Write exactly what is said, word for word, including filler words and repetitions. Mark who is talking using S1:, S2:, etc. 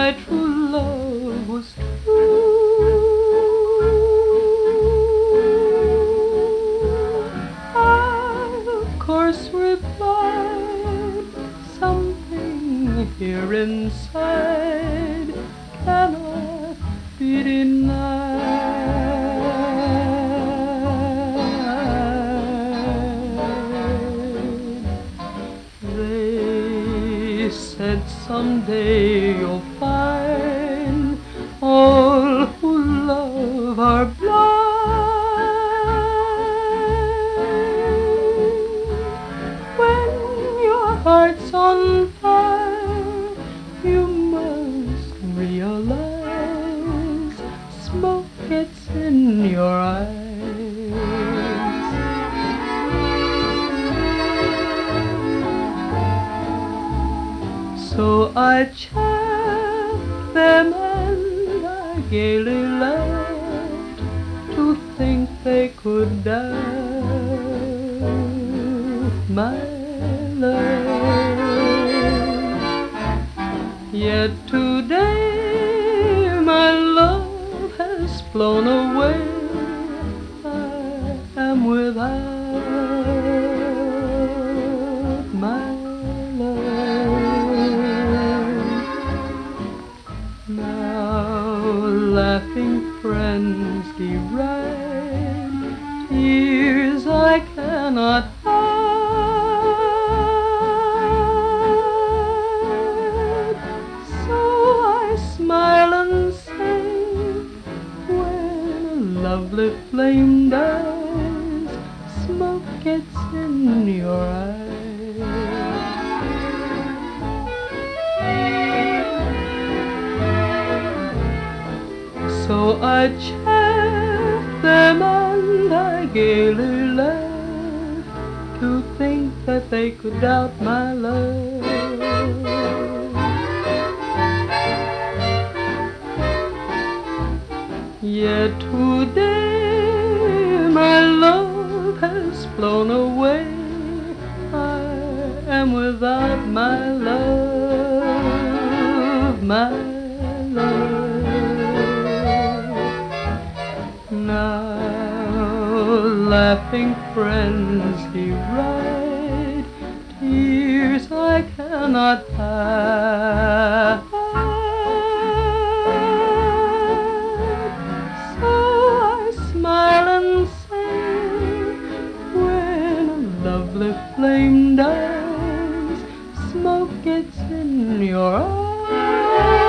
S1: my true love was true. I, of course, replied, something here inside cannot be denied. They said someday you'll find all who love are blind. When your heart's on fire, you must realize smoke gets in your eyes. So I chaffed them and I gaily laughed to think they could doubt my love. Yet today my love has flown away. I am without my love. Now laughing friends deride tears I cannot hide. So I smile and say, when a lovely flame dies, smoke gets in your eyes. So I chaffed them and I gaily laughed to think that they could doubt my love. Yet today my love has flown away. I am without my love, my love. Now laughing friends deride tears I cannot hide. So I smile and say, when a lovely flame dies, smoke gets in your eyes.